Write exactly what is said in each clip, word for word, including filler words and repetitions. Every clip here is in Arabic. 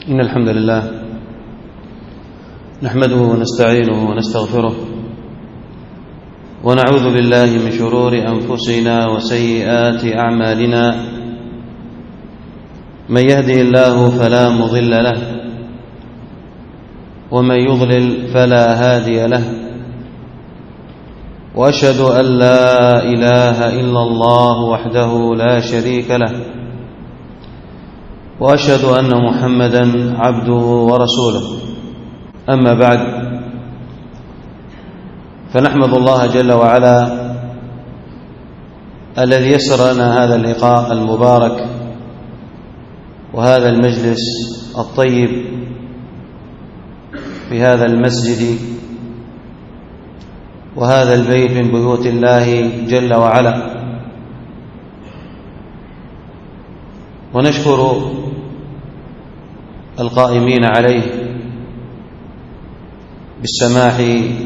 إن الحمد لله نحمده ونستعينه ونستغفره ونعوذ بالله من شرور أنفسنا وسيئات أعمالنا. من يهده الله فلا مضل له ومن يضلل فلا هادي له، وأشهد أن لا إله إلا الله وحده لا شريك له، وأشهد أن محمدا عبده ورسوله. أما بعد، فنحمد الله جل وعلا الذي يسر لنا هذا اللقاء المبارك وهذا المجلس الطيب في هذا المسجد وهذا البيت من بيوت الله جل وعلا، ونشكر القائمين عليه بالسماح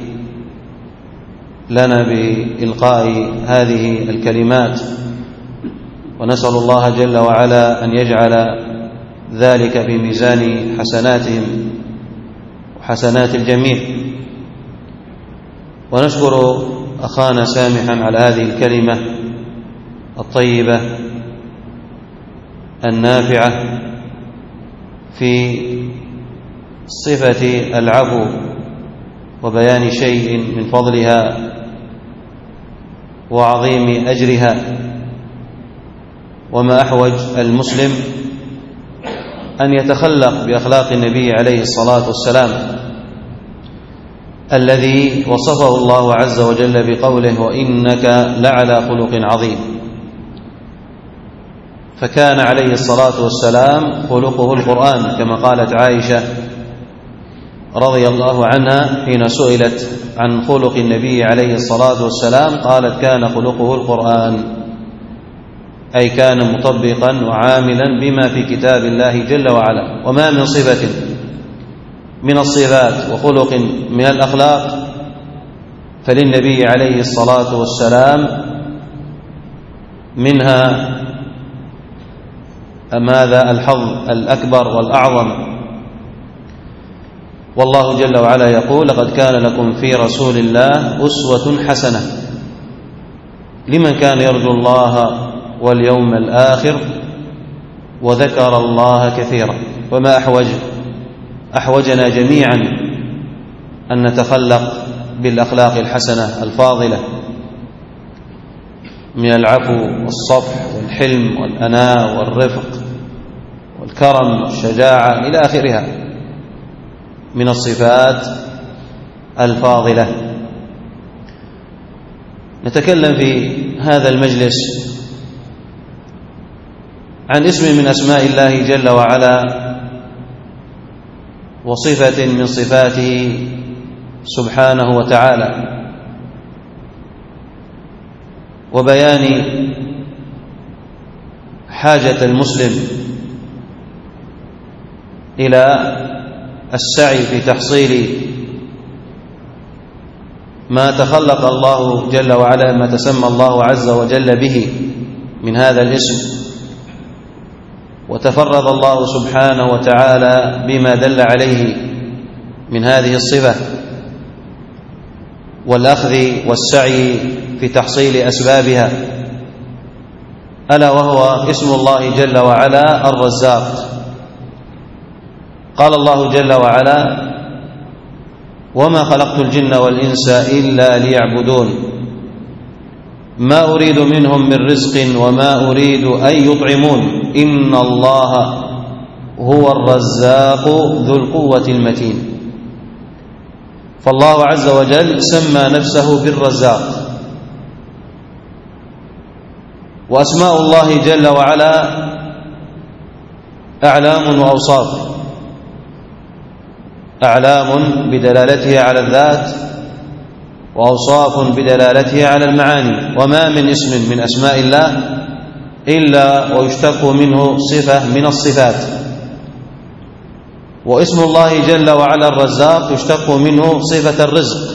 لنا بإلقاء هذه الكلمات، ونسأل الله جل وعلا أن يجعل ذلك في ميزان حسناتهم وحسنات الجميع. ونشكر أخانا سامحا على هذه الكلمة الطيبة النافعة في صفة العفو وبيان شيء من فضلها وعظيم أجرها. وما أحوج المسلم أن يتخلق بأخلاق النبي عليه الصلاة والسلام الذي وصفه الله عز وجل بقوله: وإنك لعلى خلق عظيم. فكان عليه الصلاة والسلام خلقه القرآن، كما قالت عائشة رضي الله عنها حين سئلت عن خلق النبي عليه الصلاة والسلام قالت: كان خلقه القرآن، أي كان مطبقا وعاملا بما في كتاب الله جل وعلا. وما من صفة من الصفات وخلق من الأخلاق فللنبي عليه الصلاة والسلام منها ماذا؟ الحظ الأكبر والأعظم. والله جل وعلا يقول: لقد كان لكم في رسول الله أسوة حسنة لمن كان يرجو الله واليوم الآخر وذكر الله كثيرا. وما أحوج أحوجنا جميعا أن نتخلق بالأخلاق الحسنة الفاضلة من العفو والصفح والحلم والأناة والرفق والكرم والشجاعة إلى آخرها من الصفات الفاضلة. نتكلم في هذا المجلس عن اسم من أسماء الله جل وعلا وصفة من صفاته سبحانه وتعالى، وبيان حاجة المسلم إلى السعي في تحصيل ما تخلق الله جل وعلا، ما تسمى الله عز وجل به من هذا الاسم، وتفرد الله سبحانه وتعالى بما دل عليه من هذه الصفة، والأخذ والسعي في تحصيل أسبابها، ألا وهو اسم الله جل وعلا الرزاق. قال الله جل وعلا: وما خلقت الجن والإنس إلا ليعبدون ما أريد منهم من رزق وما أريد أن يطعمون إن الله هو الرزاق ذو القوة المتين. فالله عز وجل سمى نفسه بالرزاق. وأسماء الله جل وعلا أعلام وأوصاف، أعلام بدلالتها على الذات، وأوصاف بدلالتها على المعاني. وما من اسم من أسماء الله إلا ويشتق منه صفة من الصفات. واسم الله جل وعلا الرزاق يشتق منه صفة الرزق،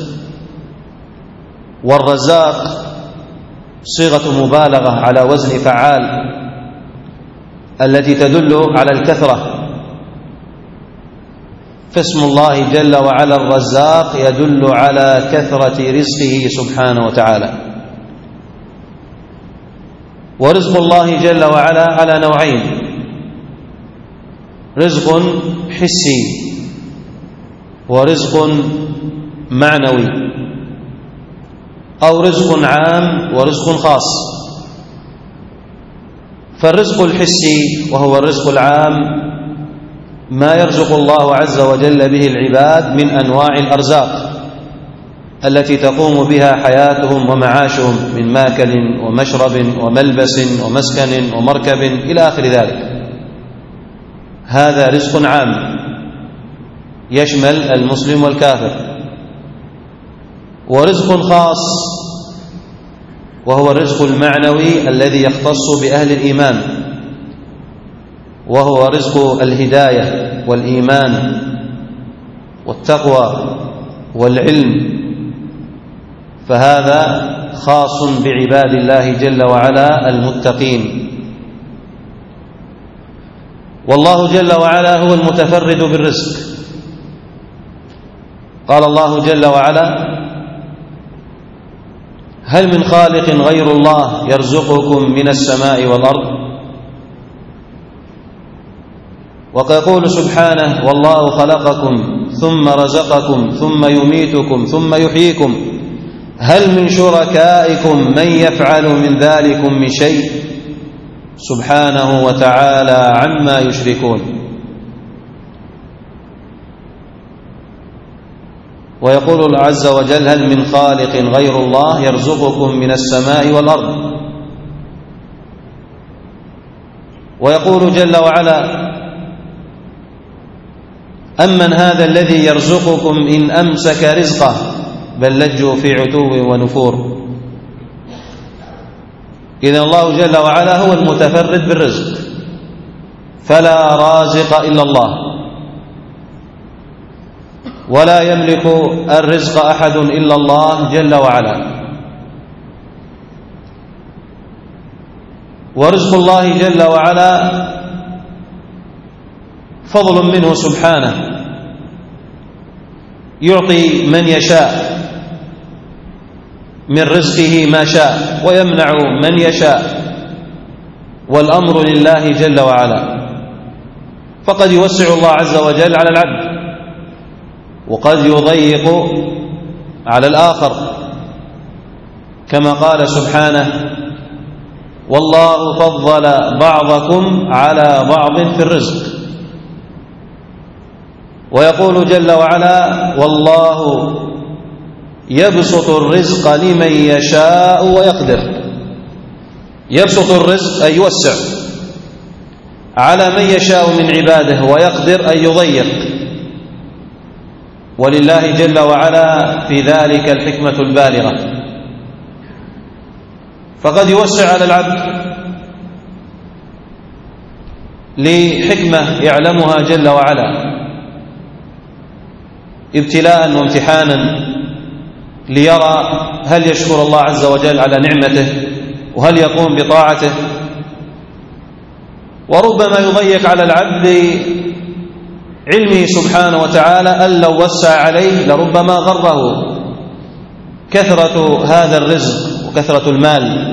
والرزاق صيغة مبالغة على وزن فعال التي تدل على الكثرة فاسم الله جل وعلا الرزاق يدل على كثرة رزقه سبحانه وتعالى. ورزق الله جل وعلا على نوعين: رزق حسي ورزق معنوي، أو رزق عام ورزق خاص. فالرزق الحسي وهو الرزق العام ما يرزق الله عز وجل به العباد من أنواع الأرزاق التي تقوم بها حياتهم ومعاشهم من ماكل ومشرب وملبس ومسكن ومركب إلى آخر ذلك. هذا رزق عام يشمل المسلم والكافر. ورزق خاص وهو الرزق المعنوي الذي يختص بأهل الإيمان، وهو رزق الهداية والإيمان والتقوى والعلم، فهذا خاص بعباد الله جل وعلا المتقين. والله جل وعلا هو المتفرد بالرزق. قال الله جل وعلا: هل من خالق غير الله يرزقكم من السماء والأرض؟ ويقول سبحانه: والله خلقكم ثم رزقكم ثم يميتكم ثم يحييكم هل من شركائكم من يفعل من ذلكم من شيء سبحانه وتعالى عما يشركون. ويقول الله عز وجل: هل من خالق غير الله يرزقكم من السماء والأرض؟ ويقول جل وعلا: أمن هذا الذي يرزقكم إن أمسك رزقه بل لجوا في عتو ونفور. إذن الله جل وعلا هو المتفرد بالرزق، فلا رازق إلا الله، ولا يملك الرزق أحد إلا الله جل وعلا. ورزق الله جل وعلا فضل منه سبحانه، يعطي من يشاء من رزقه ما شاء ويمنع من يشاء، والأمر لله جل وعلا. فقد يوسع الله عز وجل على العبد، وقد يضيق على الآخر، كما قال سبحانه: والله فضل بعضكم على بعض في الرزق. ويقول جل وعلا: والله يبسط الرزق لمن يشاء ويقدر. يبسط الرزق أي يوسع على من يشاء من عباده، ويقدر أن يضيق، ولله جل وعلا في ذلك الحكمة البالغة. فقد يوسع على العبد لحكمة يعلمها جل وعلا، ابتلاء وامتحانا ليرى هل يشكر الله عز وجل على نعمته وهل يقوم بطاعته. وربما يضيق على العبد علمه سبحانه وتعالى أن لو وسع عليه لربما غره كثرة هذا الرزق وكثرة المال.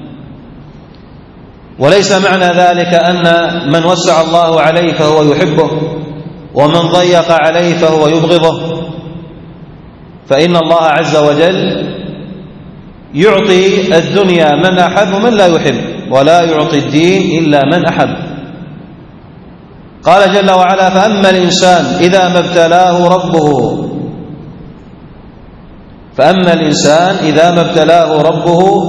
وليس معنى ذلك أن من وسع الله عليه فهو يحبه ومن ضيق عليه فهو يبغضه، فإن الله عز وجل يعطي الدنيا من أحب ومن لا يحب، ولا يعطي الدين إلا من أحب. قال جل وعلا: فأما الإنسان إذا ما ابتلاه ربه فأما الإنسان إذا ما ابتلاه ربه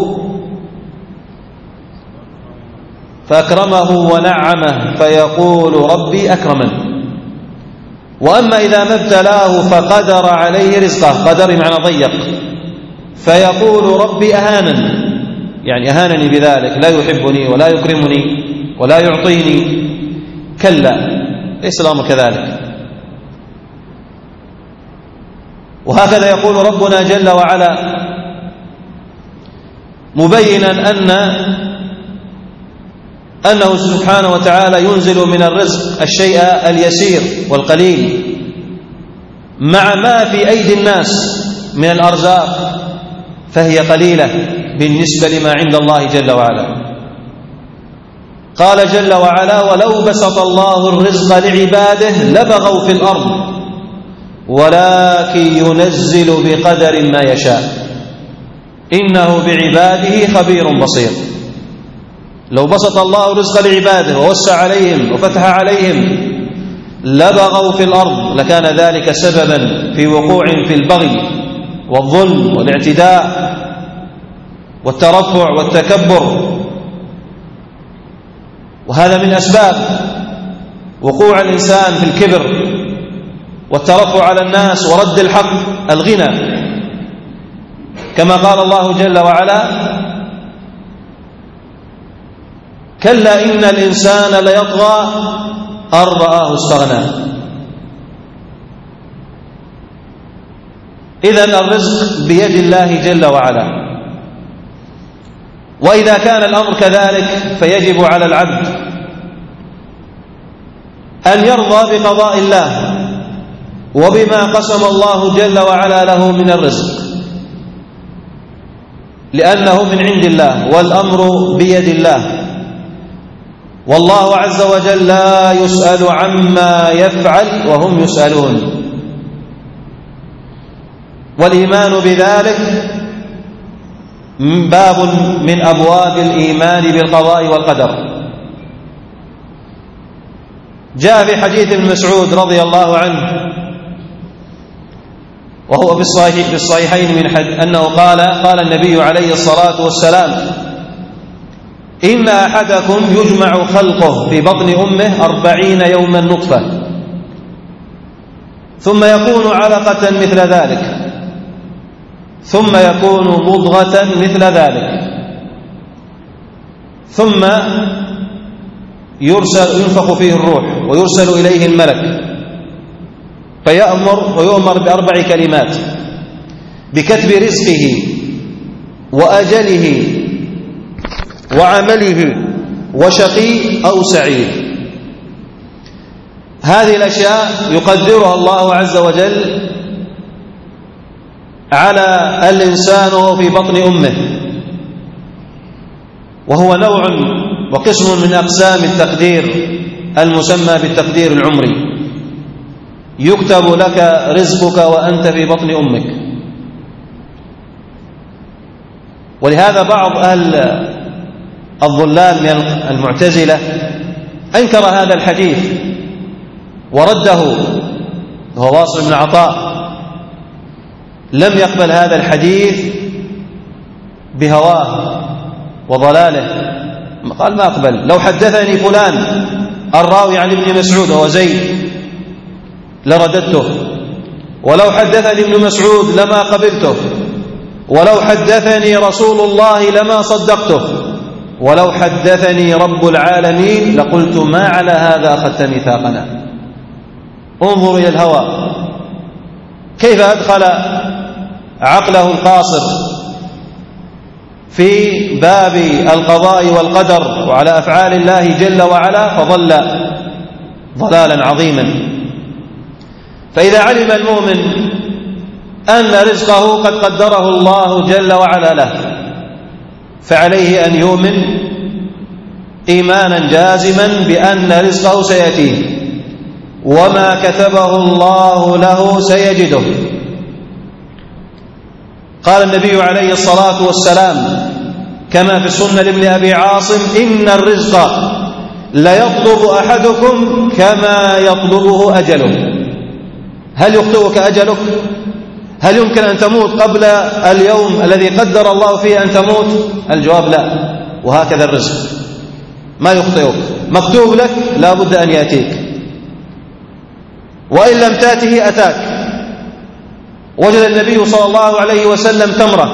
فأكرمه ونعمه فيقول ربي أكرمن. وأما إذا ما ابتلاه فقدر عليه رزقه، قدر معنى ضيق، فيقول ربي أهانن، يعني أهانني بذلك، لا يحبني ولا يكرمني ولا يعطيني. كلا، ليس الأمر كذلك. وهكذا يقول ربنا جل وعلا مبينا أن أنه سبحانه وتعالى ينزل من الرزق الشيء اليسير والقليل، مع ما في أيدي الناس من الأرزاق فهي قليلة بالنسبة لما عند الله جل وعلا. قال جل وعلا: ولو بسط الله الرزق لعباده لبغوا في الأرض ولكن ينزل بقدر ما يشاء إنه بعباده خبير بصير. لو بسط الله الرزق لعباده ووسع عليهم وفتح عليهم لبغوا في الأرض، لكان ذلك سببا في وقوع في البغي والظلم والاعتداء والترفع والتكبر، وهذا من أسباب وقوع الإنسان في الكبر والترفع على الناس ورد الحق الغنى، كما قال الله جل وعلا: كلا إن الإنسان ليطغى أن رآه استغنى. إذن الرزق بيد الله جل وعلا، وإذا كان الأمر كذلك فيجب على العبد أن يرضى بقضاء الله وبما قسم الله جل وعلا له من الرزق، لأنه من عند الله والأمر بيد الله، والله عز وجل لا يسأل عما يفعل وهم يسألون. والإيمان بذلك باب من أبواب الإيمان بالقضاء والقدر. جاء في حديث ابن مسعود رضي الله عنه وهو في الصحيحين من حد أنه قال: قال النبي عليه الصلاة والسلام: إن أحدكم يجمع خلقه في بطن أمه أربعين يوما نطفة ثم يكون علقة مثل ذلك ثم يكون مضغة مثل ذلك ثم يرسل ينفخ فيه الروح ويرسل إليه الملك فيأمر ويؤمر بأربع كلمات: بكتب رزقه وأجله وعمله وشقي أو سعيد. هذه الأشياء يقدرها الله عز وجل على الإنسان وهو في بطن أمه، وهو نوع وقسم من أقسام التقدير المسمى بالتقدير العمري. يكتب لك رزقك وأنت في بطن أمك. ولهذا بعض أهل الضلال من المعتزلة أنكر هذا الحديث ورده، وهو واصل بن عطاء لم يقبل هذا الحديث بهواه وضلاله، قال: ما أقبل. لو حدثني فلان الراوي عن ابن مسعود وهو زيد لرددته، ولو حدثني ابن مسعود لما قبلته، ولو حدثني رسول الله لما صدقته، ولو حدثني رب العالمين لقلت ما على هذا أخذت ميثاقنا. انظروا إلى الهوى كيف أدخل عقله القاصر في باب القضاء والقدر وعلى أفعال الله جل وعلا، فضل ضلالا عظيما. فإذا علم المؤمن أن رزقه قد قدره الله جل وعلا له فعليه أن يؤمن إيمانا جازما بأن رزقه سيأتيه، وما كتبه الله له سيجده. قال النبي عليه الصلاة والسلام كما في السنة لابن أبي عاصم: إن الرزق ليطلب أحدكم كما يطلبه أجله. هل يخطئك أجلك؟ هل يمكن أن تموت قبل اليوم الذي قدر الله فيه أن تموت؟ الجواب لا. وهكذا الرزق ما يخطئك، مكتوب لك لا بد أن يأتيك، وإن لم تأته أتاك. وجد النبي صلى الله عليه وسلم تمرة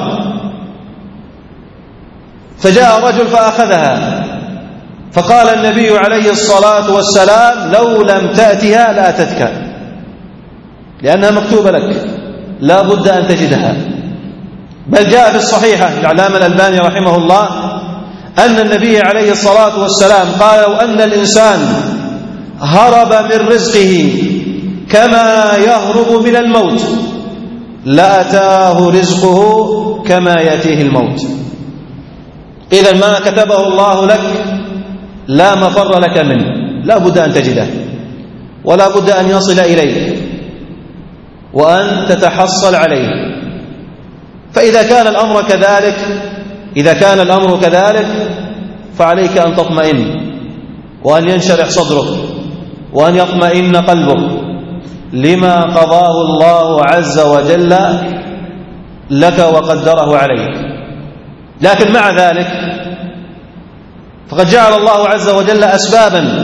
فجاء رجل فأخذها، فقال النبي عليه الصلاة والسلام: لو لم تأتها لأتتك، لأنها مكتوبة لك لا بد أن تجدها. بل جاء في الصحيحة العلامة الألباني رحمه الله أن النبي عليه الصلاة والسلام قال: لو أن الإنسان هرب من رزقه كما يهرب من الموت لأتاه رزقه كما يأتيه الموت. إذا ما كتبه الله لك لا مفر لك منه، لا بد أن تجده ولا بد أن يصل إليك وأن تتحصل عليه. فإذا كان الأمر كذلك إذا كان الأمر كذلك فعليك أن تطمئن وأن ينشرح صدرك وأن يطمئن قلبك لما قضاه الله عز وجل لك وقدره عليك. لكن مع ذلك فقد جعل الله عز وجل أسبابا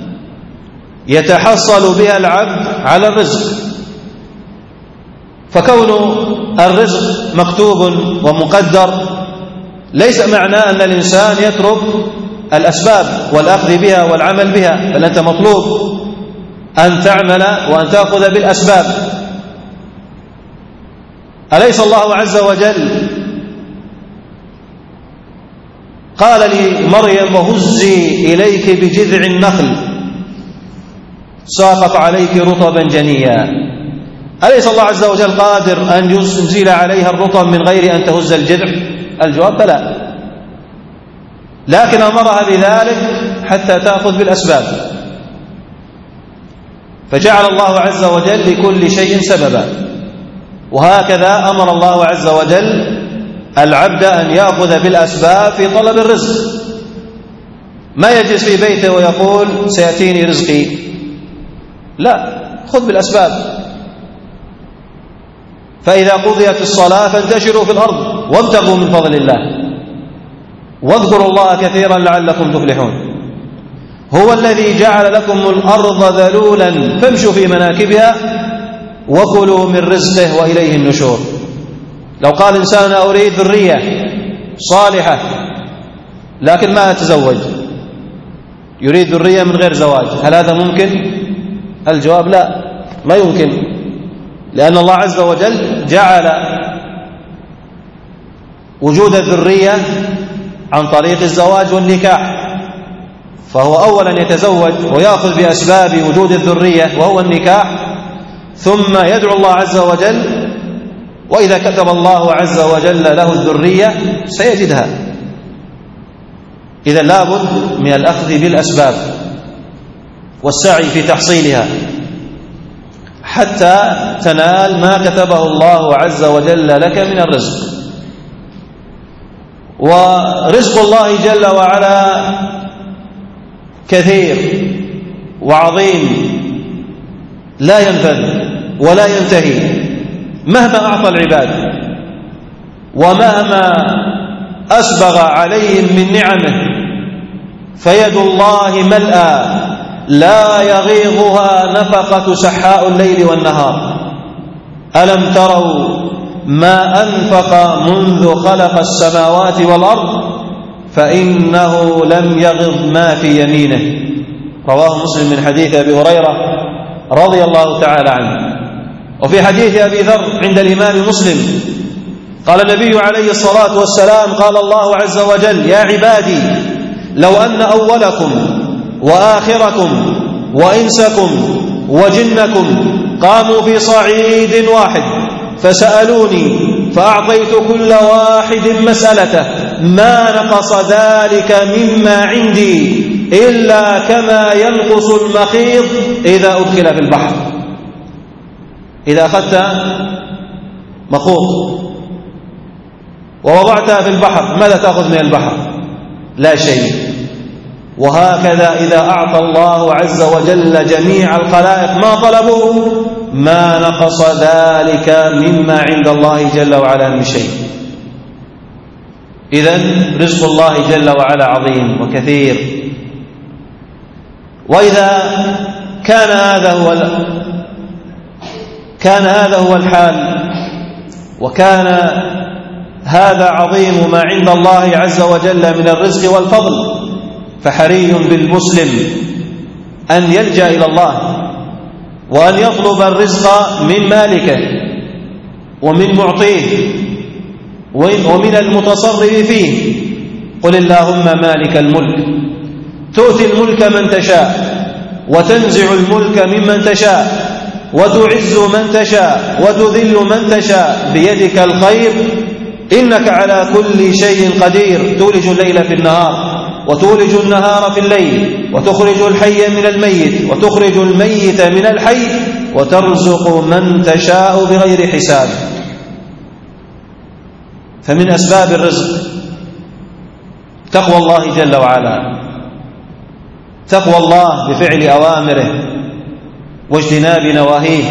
يتحصل بها العبد على الرزق، فكون الرزق مكتوب ومقدر ليس معناه أن الإنسان يترك الأسباب والأخذ بها والعمل بها، بل أنت مطلوب أن تعمل وأن تأخذ بالأسباب. أليس الله عز وجل قال لمريم وهزي إليك بجذع النخل ساقط عليك رطبا جنيا؟ أليس الله عز وجل قادر أن ينزل عليها الرطب من غير أن تهز الجذع؟ الجواب بلى، لكن أمرها بذلك حتى تأخذ بالأسباب. فجعل الله عز وجل لكل شيء سببا، وهكذا أمر الله عز وجل العبد أن يأخذ بالأسباب في طلب الرزق. ما يجلس في بيته ويقول سيأتيني رزقي، لا، خذ بالأسباب. فإذا قضيت الصلاة فانتشروا في الأرض وابتغوا من فضل الله واذكروا الله كثيرا لعلكم تفلحون. هو الذي جعل لكم الأرض ذلولا فامشوا في مناكبها وكلوا من رزقه وإليه النشور. لو قال إنسان أريد ذرية صالحة لكن ما أتزوج، يريد ذرية من غير زواج، هل هذا ممكن؟ الجواب لا، ما يمكن، لأن الله عز وجل جعل وجود الذرية عن طريق الزواج والنكاح، فهو أولا يتزوج ويأخذ بأسباب وجود الذرية وهو النكاح، ثم يدعو الله عز وجل، وإذا كتب الله عز وجل له الذرية سيجدها. إذا لابد من الأخذ بالأسباب والسعي في تحصيلها حتى تنال ما كتبه الله عز وجل لك من الرزق. ورزق الله جل وعلا كثير وعظيم لا ينفذ ولا ينتهي مهما أعطى العباد ومهما أسبغ عليهم من نعمه، فيد الله ملأى لا يغيضها نفقة سحاء الليل والنهار. ألم تروا ما أنفق منذ خلق السماوات والأرض فإنه لم يغض ما في يمينه. رواه مسلم من حديث أبي هريرة رضي الله تعالى عنه. وفي حديث أبي ذر عند الإمام مسلم قال النبي عليه الصلاة والسلام قال الله عز وجل يا عبادي لو أن أولكم وآخركم وإنسكم وجنكم قاموا في صعيد واحد فسألوني فأعطيت كل واحد مسألته ما نقص ذلك مما عندي إلا كما ينقص المخيط إذا أدخل في البحر. إذا أخذت مخوط ووضعتها في البحر ماذا تأخذ من البحر؟ لا شيء. وهكذا إذا أعطى الله عز وجل جميع الخلائق ما طلبوا ما نقص ذلك مما عند الله جل وعلا من شيء. إذن رزق الله جل وعلا عظيم وكثير. وإذا كان هذا هو كان هذا هو الحال وكان هذا عظيم ما عند الله عز وجل من الرزق والفضل، فحري بالمسلم أن يلجأ إلى الله وأن يطلب الرزق من مالكه ومن معطيه ومن المتصرف فيه. قل اللهم مالك الملك تؤتي الملك من تشاء وتنزع الملك ممن تشاء وتعز من تشاء وتذل من تشاء بيدك الخير إنك على كل شيء قدير. تولج الليل في النهار وتولج النهار في الليل وتخرج الحي من الميت وتخرج الميت من الحي وترزق من تشاء بغير حساب. فمن أسباب الرزق تقوى الله جل وعلا، تقوى الله بفعل أوامره واجتناب نواهيه،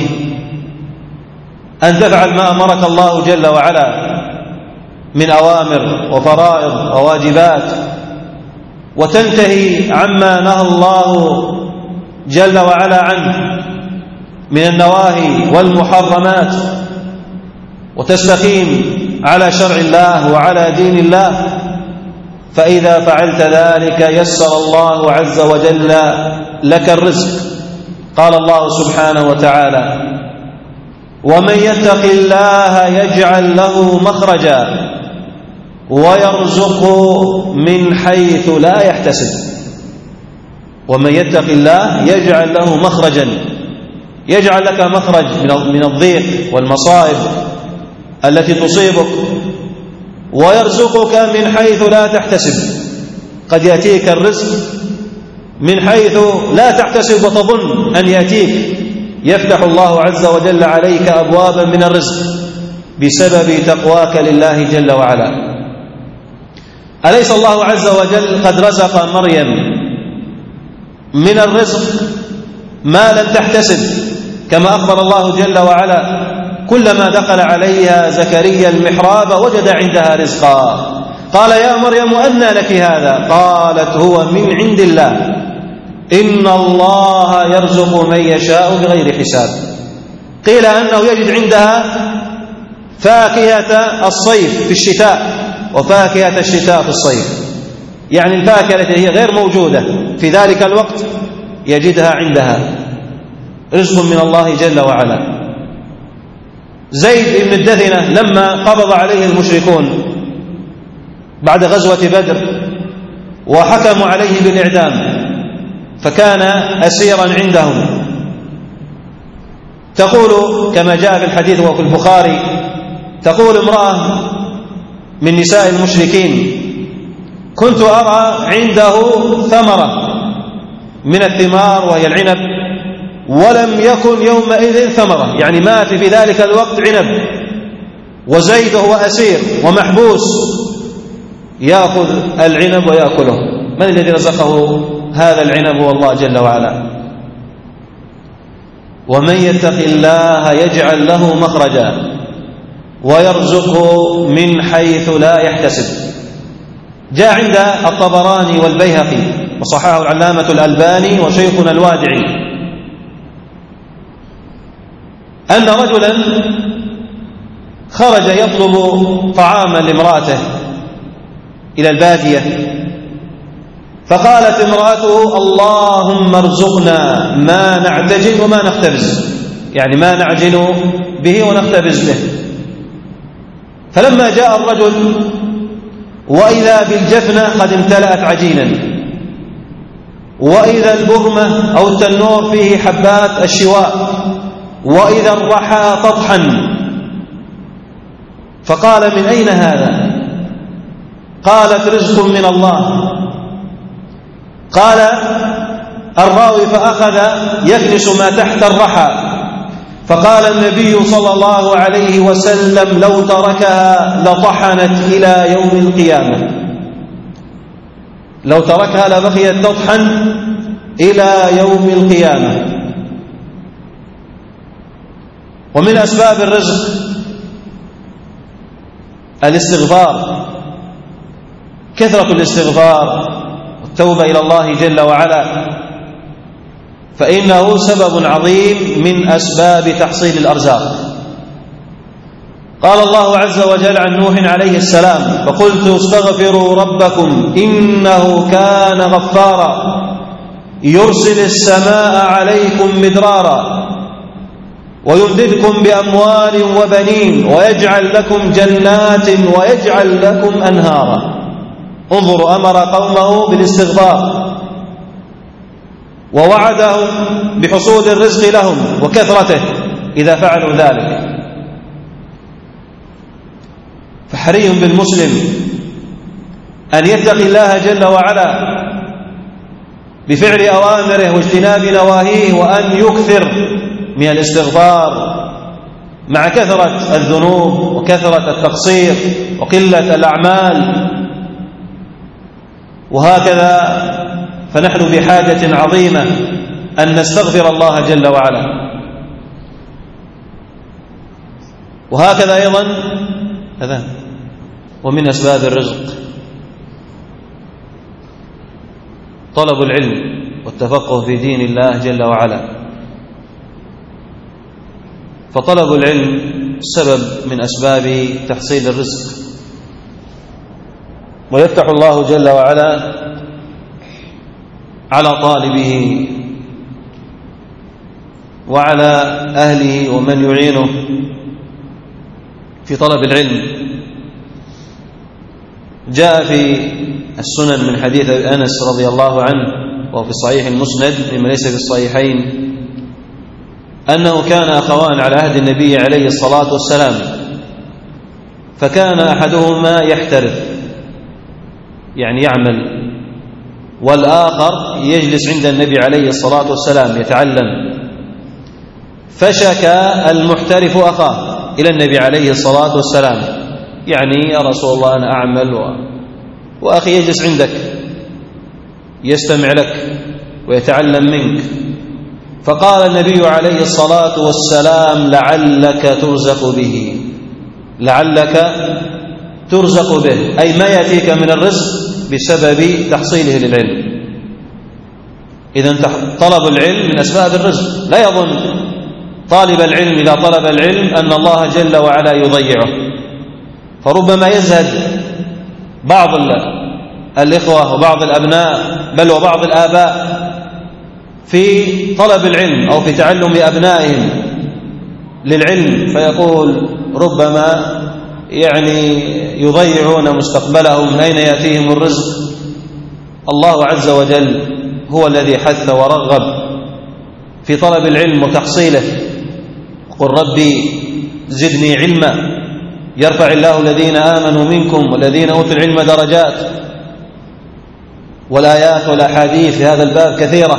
أن تفعل ما أمرك الله جل وعلا من أوامر وفرائض وواجبات، وتنتهي عما نهى الله جل وعلا عنه من النواهي والمحرمات، وتستقيم على شرع الله وعلى دين الله. فإذا فعلت ذلك يسر الله عز وجل لك الرزق. قال الله سبحانه وتعالى: ومن يتق الله يجعل له مخرجا ويرزقه من حيث لا يحتسب. ومن يتق الله يجعل له مخرجا، يجعل لك مخرج من الضيق والمصائب التي تصيبك، ويرزقك من حيث لا تحتسب. قد يأتيك الرزق من حيث لا تحتسب وتظن أن يأتيك، يفتح الله عز وجل عليك أبوابا من الرزق بسبب تقواك لله جل وعلا. أليس الله عز وجل قد رزق مريم من الرزق ما لم تحتسب، كما أخبر الله جل وعلا: كلما دخل عليها زكريا المحراب وجد عندها رزقا قال يا مريم أنى لك هذا؟ قالت هو من عند الله إن الله يرزق من يشاء بغير حساب. قيل أنه يجد عندها فاكهة الصيف في الشتاء وفاكهة الشتاء في الصيف، يعني الفاكهة التي هي غير موجودة في ذلك الوقت يجدها عندها، رزق من الله جل وعلا. زيد بن الدثنة لما قبض عليه المشركون بعد غزوة بدر وحكموا عليه بالإعدام، فكان أسيرا عندهم. تقول كما جاء في الحديث وفي البخاري، تقول امرأة من نساء المشركين: كنت أرى عنده ثمرة من الثمار وهي العنب، ولم يكن يومئذ ثمرة، يعني ما في في ذلك الوقت عنب، وزيد هو أسير ومحبوس يأخذ العنب ويأكله. من الذي رزقه هذا العنب؟ هو الله جل وعلا. ومن يتق الله يجعل له مخرجا ويرزقه من حيث لا يحتسب. جاء عند الطبراني والبيهقي وصححه العلامة الألباني وشيخنا الوادعي أن رجلا خرج يطلب طعاما لامرأته إلى البادية، فقالت امرأته: اللهم ارزقنا ما نعتجن وما نختبز، يعني ما نعجن به ونختبز به. فلما جاء الرجل وإذا بالجفنة قد امتلأت عجينا، وإذا البرمة أو التنور فيه حبات الشواء، وإذا الرحى تطحن. فقال: من أين هذا؟ قالت: رزق من الله. قال الراوي: فأخذ يكنس ما تحت الرحى، فقال النبي صلى الله عليه وسلم: لو تركها لطحنت إلى يوم القيامة، لو تركها لبقيت تطحن إلى يوم القيامة. ومن أسباب الرزق الاستغفار، كثرة الاستغفار والتوبة إلى الله جل وعلا، فإنه سبب عظيم من أسباب تحصيل الأرزاق. قال الله عز وجل عن نوح عليه السلام: فقلت استغفروا ربكم إنه كان غفارا يرسل السماء عليكم مدرارا ويمددكم بأموال وبنين ويجعل لكم جنات ويجعل لكم أنهارا. انظروا، أمر قومه بالاستغفار. ووعدهم بحصول الرزق لهم وكثرته إذا فعلوا ذلك. فحري بالمسلم أن يتقي الله جل وعلا بفعل أوامره واجتناب نواهيه، وأن يكثر من الاستغفار مع كثرة الذنوب وكثرة التقصير وقلة الأعمال. وهكذا فنحن بحاجة عظيمة أن نستغفر الله جل وعلا. وهكذا أيضا هذا ومن أسباب الرزق طلب العلم والتفقه في دين الله جل وعلا. فطلب العلم سبب من أسباب تحصيل الرزق، ويفتح الله جل وعلا على طالبه وعلى أهله ومن يعينه في طلب العلم. جاء في السنن من حديث أنس رضي الله عنه وفي صحيح المسند مما ليس في الصحيحين أنه كان أخوان على عهد النبي عليه الصلاة والسلام، فكان أحدهما يحترف يعني يعمل، والآخر يجلس عند النبي عليه الصلاة والسلام يتعلم. فشكى المحترف أخاه إلى النبي عليه الصلاة والسلام، يعني يا رسول الله أنا أعمل و... وأخي يجلس عندك يستمع لك ويتعلم منك. فقال النبي عليه الصلاة والسلام لعلك ترزق به، لعلك ترزق به، أي ما يأتيك من الرزق بسبب تحصيله للعلم. إذن طلب العلم من أسباب الرزق. لا يظن طالب العلم إذا طلب العلم أن الله جل وعلا يضيعه، فربما يزهد بعض الإخوة وبعض الأبناء بل وبعض الآباء في طلب العلم أو في تعلم أبنائهم للعلم، فيقول ربما يعني يضيعون مستقبلهم، من أين يأتيهم الرزق؟ الله عز وجل هو الذي حث ورغب في طلب العلم وتحصيله. قل ربي زدني علما، يرفع الله الذين آمنوا منكم والذين أوتوا العلم درجات. والآيات والأحاديث في هذا الباب كثيرة.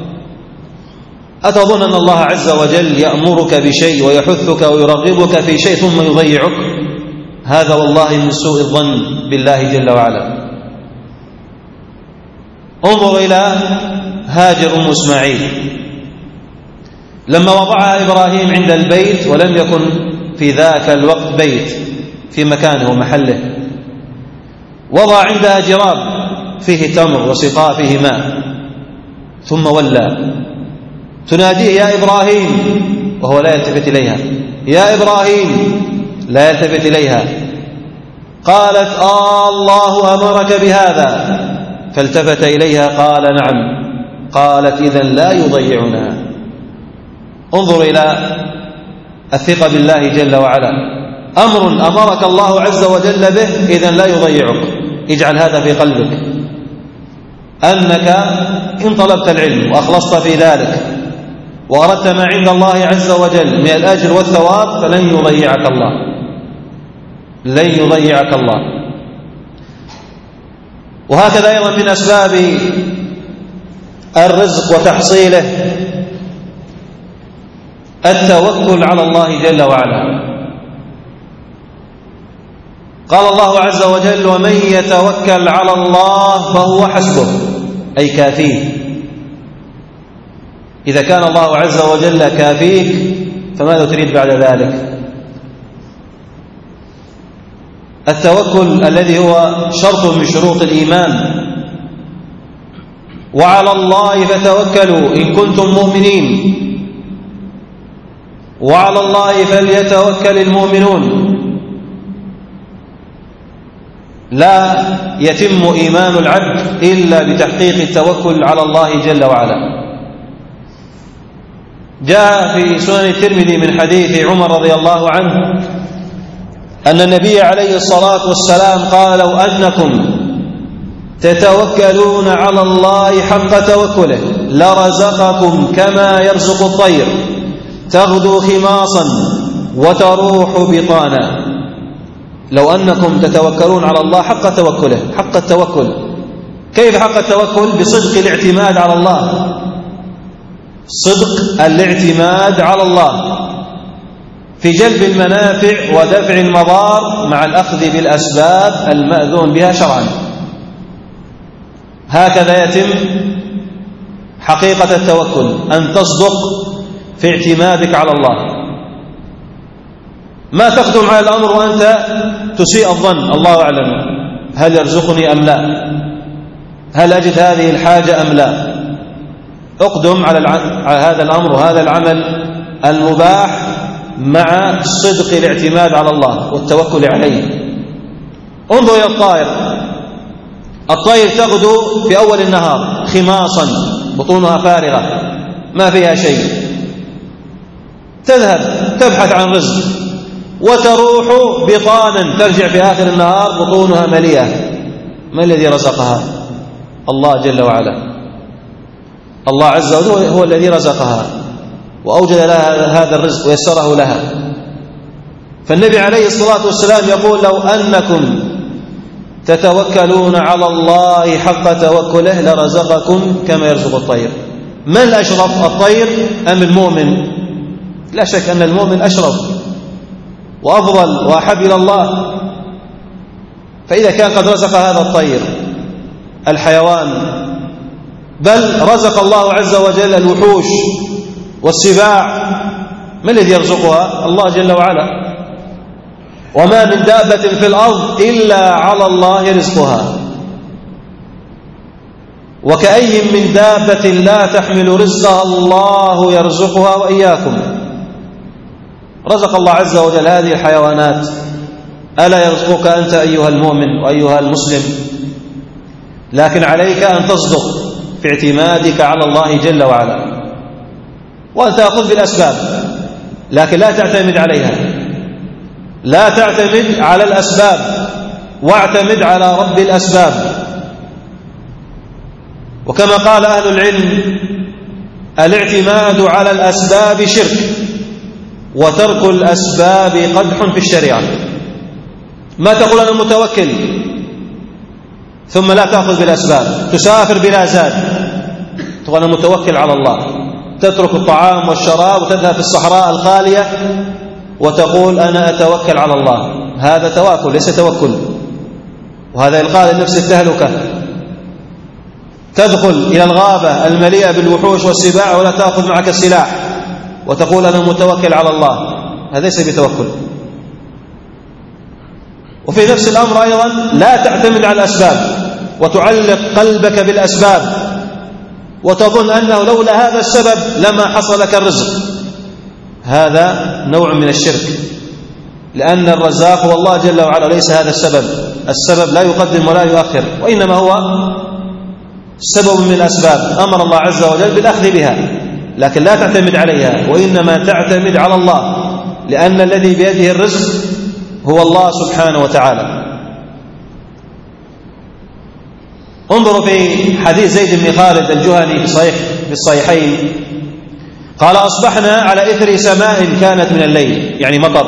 أتظن أن الله عز وجل يأمرك بشيء ويحثك ويرغبك في شيء ثم يضيعك؟ هذا والله من سوء الظن بالله جل وعلا. انظر إلى هاجر أم إسماعيل لما وضعها إبراهيم عند البيت، ولم يكن في ذاك الوقت بيت في مكانه ومحله، وضع عندها جراب فيه تمر وسقاء فيه ماء، ثم ولى تناديه يا إبراهيم وهو لا يلتفت إليها، يا إبراهيم لا يلتفت إليها. قالت آه الله أمرك بهذا، فالتفت إليها قال نعم. قالت إذن لا يضيعنا. انظر إلى الثقة بالله جل وعلا، أمر أمرك الله عز وجل به إذن لا يضيعك. اجعل هذا في قلبك، أنك إن طلبت العلم وأخلصت في ذلك وأردت ما عند الله عز وجل من الأجر والثواب فلن يضيعك الله، لن يضيعك الله. وهكذا أيضا من أسباب الرزق وتحصيله التوكل على الله جل وعلا. قال الله عز وجل ومن يتوكل على الله فهو حسبه، أي كافيه. إذا كان الله عز وجل كافيك فماذا تريد بعد ذلك؟ التوكل الذي هو شرط من شروط الإيمان. وعلى الله فتوكلوا إن كنتم مؤمنين وعلى الله فليتوكل المؤمنون. لا يتم إيمان العبد إلا بتحقيق التوكل على الله جل وعلا. جاء في سنن الترمذي من حديث عمر رضي الله عنه أن النبي عليه الصلاة والسلام قال لو أنكم تتوكلون على الله حق توكله لرزقكم كما يرزق الطير تغدو خماصا وتروح بطانا. لو أنكم تتوكلون على الله حق توكله، حق التوكل. كيف حق التوكل؟ بصدق الاعتماد على الله، صدق الاعتماد على الله في جلب المنافع ودفع المضار مع الأخذ بالأسباب المأذون بها شرعا. هكذا يتم حقيقة التوكل، أن تصدق في اعتمادك على الله، ما تقدم على الأمر وأنت تسيء الظن، الله أعلم هل يرزقني أم لا، هل أجد هذه الحاجة أم لا. اقدم على هذا الأمر وهذا العمل المباح مع صدق الاعتماد على الله والتوكل عليه. انظر إلى الطائر، الطير تغدو في أول النهار خماصا، بطونها فارغة ما فيها شيء، تذهب تبحث عن رزق، وتروح بطانا، ترجع في آخر النهار بطونها مليئة. ما الذي رزقها؟ الله جل وعلا، الله عز وجل هو الذي رزقها وأوجد لها هذا الرزق ويسره لها. فالنبي عليه الصلاة والسلام يقول لو أنكم تتوكلون على الله حق توكله لرزقكم كما يرزق الطير. من الأشرف، الطير أم المؤمن؟ لا شك أن المؤمن أشرف وأفضل وأحب إلى الله. فإذا كان قد رزق هذا الطير الحيوان، بل رزق الله عز وجل الوحوش والسباع، من الذي يرزقها؟ الله جل وعلا. وما من دابة في الأرض إلا على الله رزقها، وكأي من دابة لا تحمل رزقها الله يرزقها وإياكم. رزق الله عز وجل هذه الحيوانات، ألا يرزقك أنت أيها المؤمن وأيها المسلم؟ لكن عليك أن تصدق في اعتمادك على الله جل وعلا، وأن تأخذ بالأسباب، لكن لا تعتمد عليها، لا تعتمد على الأسباب، واعتمد على رب الأسباب. وكما قال أهل العلم الاعتماد على الأسباب شرك، وترك الأسباب قدح في الشريعة. ما تقول أنا متوكل ثم لا تأخذ بالأسباب، تسافر بلا زاد تقول أنا متوكل على الله، تترك الطعام والشراب وتذهب في الصحراء الخالية وتقول أنا أتوكل على الله. هذا تواكل ليس توكل، وهذا إلقاء للنفس التهلكة. تدخل إلى الغابة المليئة بالوحوش والسباع ولا تأخذ معك السلاح وتقول أنا متوكل على الله، هذا ليس بتوكل. وفي نفس الأمر أيضا لا تعتمد على الأسباب وتعلق قلبك بالأسباب وتظن أنه لولا هذا السبب لما حصل لك الرزق. هذا نوع من الشرك، لأن الرزاق هو الله جل وعلا، ليس هذا السبب. السبب لا يقدم ولا يؤخر، وإنما هو سبب من الأسباب أمر الله عز وجل بالأخذ بها، لكن لا تعتمد عليها، وإنما تعتمد على الله، لأن الذي بيده الرزق هو الله سبحانه وتعالى. انظروا في حديث زيد بن خالد الجهني صحيح في الصحيحين، قال أصبحنا على إثر سماء كانت من الليل، يعني مطر،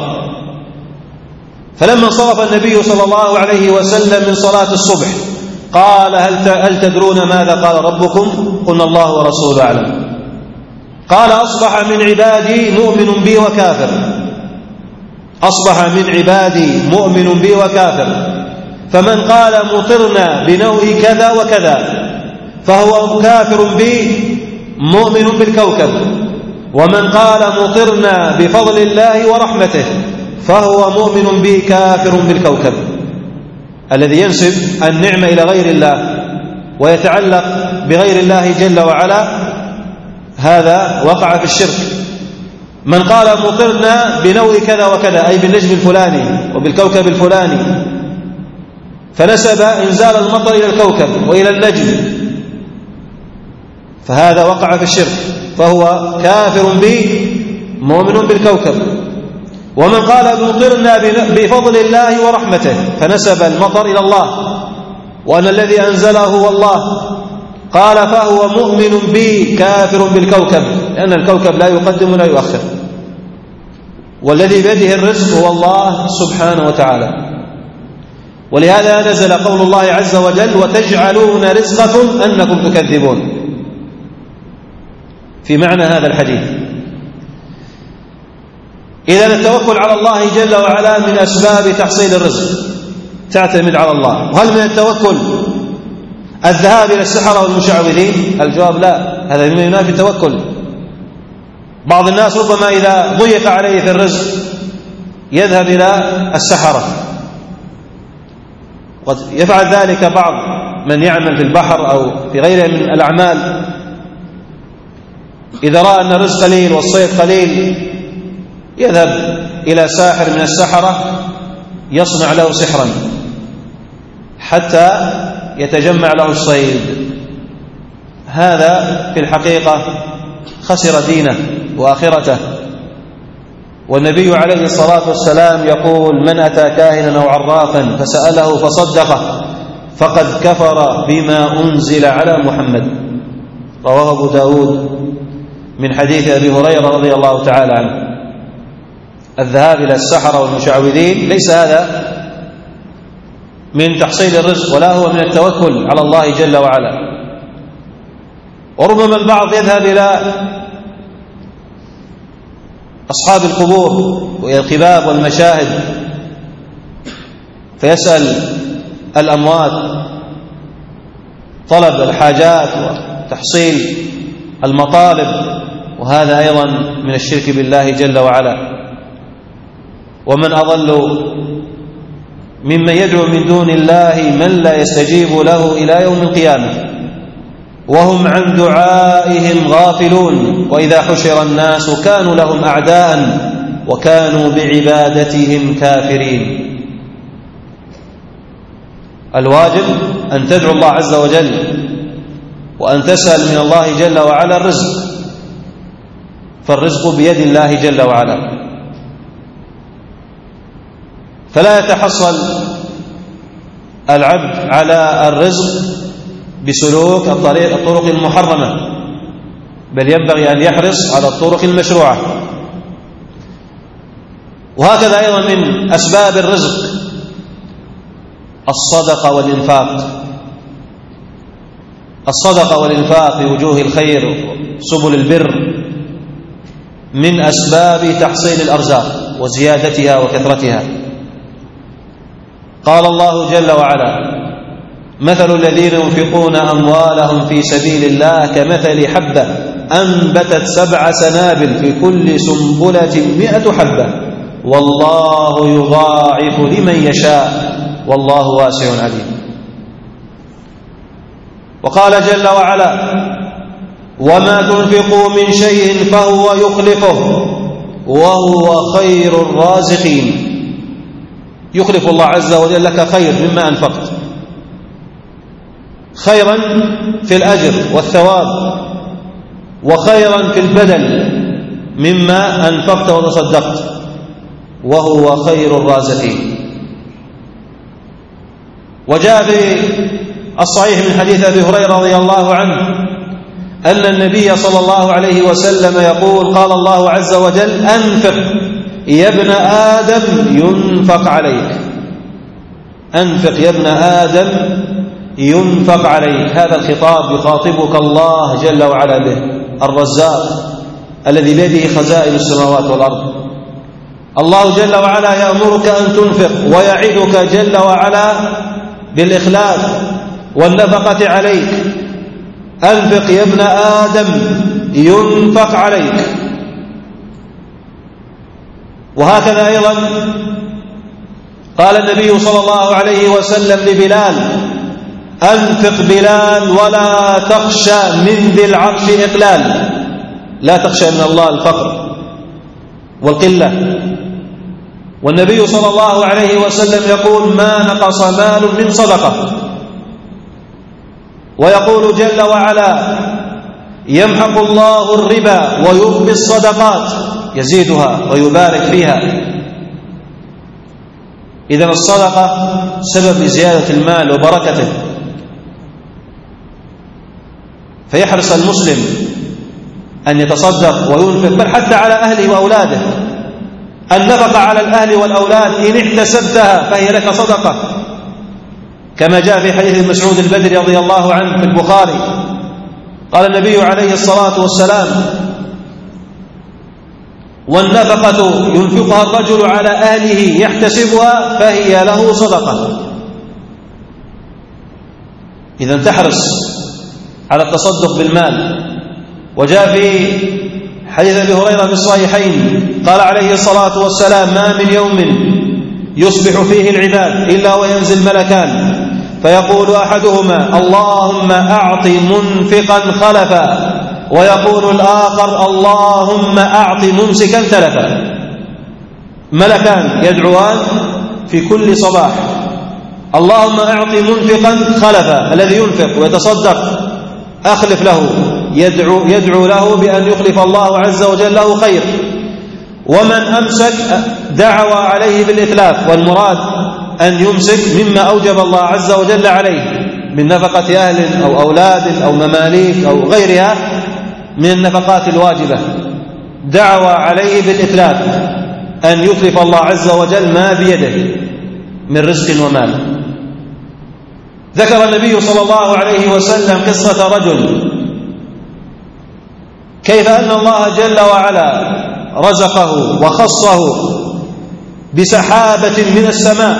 فلما انصرف النبي صلى الله عليه وسلم من صلاة الصبح قال هل تدرون ماذا قال ربكم؟ قلنا الله ورسوله أعلم. قال أصبح من عبادي مؤمن بي وكافر، أصبح من عبادي مؤمن بي وكافر، فمن قال مطرنا بنوء كذا وكذا فهو كافر بي مؤمن بالكوكب، ومن قال مطرنا بفضل الله ورحمته فهو مؤمن بي كافر بالكوكب. الذي ينسب النعمة إلى غير الله ويتعلق بغير الله جل وعلا هذا وقع في الشرك. من قال مطرنا بنوء كذا وكذا أي بالنجم الفلاني وبالكوكب الفلاني، فنسب إنزال المطر إلى الكوكب وإلى النجم، فهذا وقع في الشرك، فهو كافر به مؤمن بالكوكب. ومن قال مطرنا بفضل الله ورحمته فنسب المطر إلى الله، وأن الذي أنزله هو الله، قال فهو مؤمن بي كافر بالكوكب، لأن الكوكب لا يقدم ولا يؤخر، والذي بيده الرزق هو الله سبحانه وتعالى. ولهذا نزل قول الله عز وجل وتجعلون رزقكم أنكم تكذبون في معنى هذا الحديث. إذن التوكل على الله جل وعلا من أسباب تحصيل الرزق، تعتمد على الله. وهل من التوكل الذهاب إلى السحرة والمشعوذين؟ الجواب لا، هذا مما ينافي التوكل. بعض الناس ربما إذا ضيق عليه في الرزق يذهب إلى السحرة، قد يفعل ذلك بعض من يعمل في البحر أو في غيره من الأعمال، إذا رأى أن الرزق قليل والصيد قليل يذهب إلى ساحر من السحرة يصنع له سحرا حتى يتجمع له الصيد. هذا في الحقيقة خسر دينه وآخرته. والنبي عليه الصلاة والسلام يقول من أتى كاهنا أو عرافا فسأله فصدقه فقد كفر بما أنزل على محمد. رواه أبو داود من حديث أبي هريرة رضي الله تعالى عنه. الذهاب إلى السحرة والمشعوذين ليس هذا من تحصيل الرزق ولا هو من التوكل على الله جل وعلا. وربما البعض يذهب إلى أصحاب القبور والقباب والمشاهد فيسأل الأموات طلب الحاجات وتحصيل المطالب، وهذا أيضا من الشرك بالله جل وعلا. ومن أضل ممن يدعو من دون الله من لا يستجيب له إلى يوم القيامة وهم عن دعائهم غافلون، وإذا حشر الناس كانوا لهم أعداء وكانوا بعبادتهم كافرين. الواجب أن تدعو الله عز وجل وأن تسأل من الله جل وعلا الرزق، فالرزق بيد الله جل وعلا. فلا يتحصل العبد على الرزق بسلوك الطريق الطرق المحرمة، بل ينبغي أن يحرص على الطرق المشروعة. وهكذا أيضا من أسباب الرزق الصدقة والإنفاق. الصدقة والإنفاق في وجوه الخير سبل البر من أسباب تحصيل الأرزاق وزيادتها وكثرتها. قال الله جل وعلا مثل الذين ينفقون أموالهم في سبيل الله كمثل حبة أنبتت سبع سنابل في كل سنبلة مئة حبة والله يضاعف لمن يشاء والله واسع عليم. وقال جل وعلا وما تنفقوا من شيء فهو يخلفه وهو خير الرازقين. يخلف الله عز وجل لك خير مما أنفقت، خيرا في الأجر والثواب، وخيرا في البدل مما أنفقت وتصدقت، وهو خير الرازقين. وجاء في الصحيح من حديث أبي هريرة رضي الله عنه أن النبي صلى الله عليه وسلم يقول قال الله عز وجل أنفق يا ابن آدم ينفق عليك. أنفق يا ابن آدم ينفق عليك. هذا الخطاب يخاطبك الله جل وعلا به، الرزاق الذي بيده خزائن السماوات والأرض. الله جل وعلا يأمرك أن تنفق ويعدك جل وعلا بالإخلاص والنفقة عليك. أنفق يا ابن آدم ينفق عليك. وهكذا أيضا قال النبي صلى الله عليه وسلم لبلال أنفق بلال ولا تخشى من ذي العرش إقلال. لا تخشى من الله الفقر والقلة. والنبي صلى الله عليه وسلم يقول ما نقص مال من صدقة. ويقول جل وعلا يمحق الله الربا ويربي الصدقات، يزيدها ويبارك فيها. إذن الصدقة سبب لزيادة المال وبركته. فيحرص المسلم أن يتصدق وينفق، بل حتى على أهله وأولاده. النفقة على الأهل والأولاد إن احتسبتها فهي لك صدقة، كما جاء في حديث مسعود البدري رضي الله عنه في البخاري، قال النبي عليه الصلاة والسلام: والنفقة ينفقها الرجل على أهله يحتسبها فهي له صدقة. إذا تحرص على التصدق بالمال. وجاء في حديث أبي هريرة في الصحيحين قال عليه الصلاة والسلام: ما من يوم يصبح فيه العباد إلا وينزل ملكان فيقول أحدهما: اللهم أعط منفقا خلفا، ويقول الآخر: اللهم أعط ممسكا تلفا. ملكان يدعوان في كل صباح: اللهم أعط منفقا خلفا، الذي ينفق ويتصدق أخلف له، يدعو, يدعو له بأن يخلف الله عز وجل له خير. ومن أمسك دعوى عليه بالإتلاف، والمراد أن يمسك مما أوجب الله عز وجل عليه من نفقة أهل أو أولاد أو مماليك أو غيرها من النفقات الواجبة، دعوى عليه بالإتلاف، أن يخلف الله عز وجل ما بيده من رزق ومال. ذكر النبي صلى الله عليه وسلم قصة رجل كيف أن الله جل وعلا رزقه وخصه بسحابة من السماء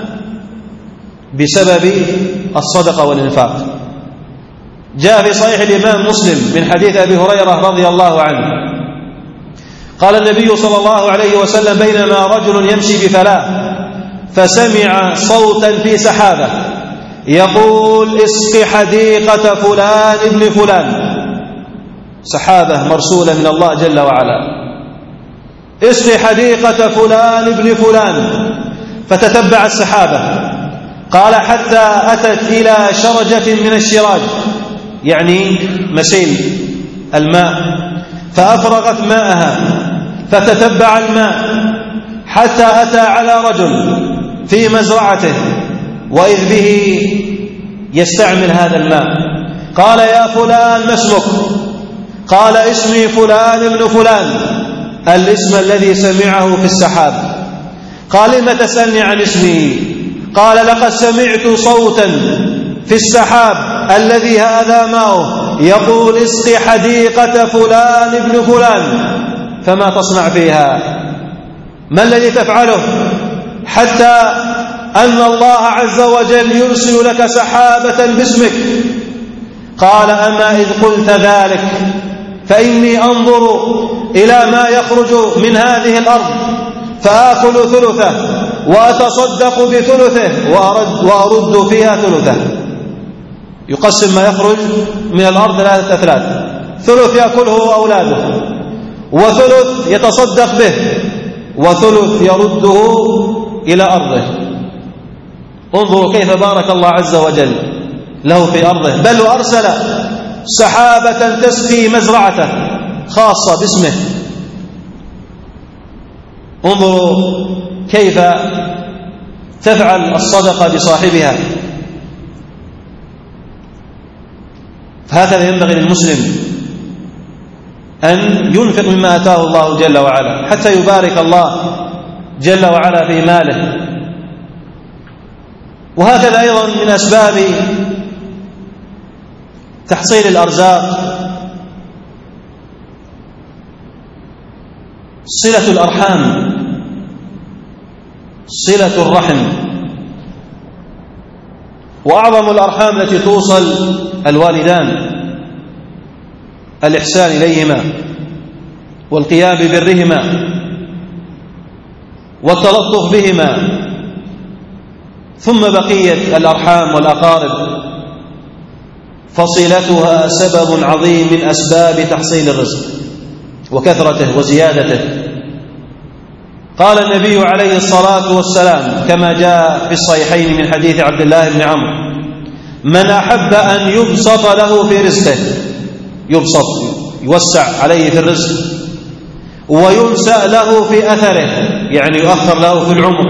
بسبب الصدقة والإنفاق. جاء في صحيح الإمام مسلم من حديث أبي هريرة رضي الله عنه قال النبي صلى الله عليه وسلم: بينما رجل يمشي بفلاة فسمع صوتا في سحابة يقول: اسق حديقة فلان ابن فلان. سحابة مرسولة من الله جل وعلا: اسق حديقة فلان ابن فلان. فتتبع السحابة، قال: حتى أتت إلى شرجة من الشراج، يعني مسيل الماء، فأفرغت ماءها، فتتبع الماء حتى أتى على رجل في مزرعته، وإذ به يستعمل هذا الماء. قال: يا فلان ما اسمك؟ قال: اسمي فلان ابن فلان، الاسم الذي سمعه في السحاب. قال: لم تسألني عن اسمي؟ قال: لقد سمعت صوتا في السحاب الذي هذا ماؤه يقول: اسق حديقة فلان ابن فلان. فما تصنع فيها؟ ما الذي تفعله حتى أن الله عز وجل يرسل لك سحابة باسمك؟ قال: أما إذ قلت ذلك فإني أنظر إلى ما يخرج من هذه الأرض فآكل ثلثه وأتصدق بثلثه وأرد, وأرد فيها ثلثه. يقسم ما يخرج من الأرض ثلاثة أثلاث: ثلث يأكله أولاده، وثلث يتصدق به، وثلث يرده إلى أرضه. انظروا كيف بارك الله عز وجل له في أرضه، بل وأرسل سحابة تسقي مزرعته خاصة باسمه. انظروا كيف تفعل الصدقة بصاحبها. فهكذا ينبغي للمسلم أن ينفق مما آتاه الله جل وعلا حتى يبارك الله جل وعلا في ماله. وهكذا أيضا من أسباب تحصيل الأرزاق صلة الأرحام، صلة الرحم. وأعظم الأرحام التي توصل الوالدان، الإحسان إليهما والقيام ببرهما والتلطف بهما، ثم بقية الأرحام والأقارب، فصلتها سبب عظيم من أسباب تحصيل الرزق وكثرته وزيادته. قال النبي عليه الصلاة والسلام كما جاء في الصحيحين من حديث عبد الله بن عمرو: من أحب أن يبسط له في رزقه، يبسط يوسع عليه في الرزق، وينسأ له في أثره، يعني يؤخر له في العمر،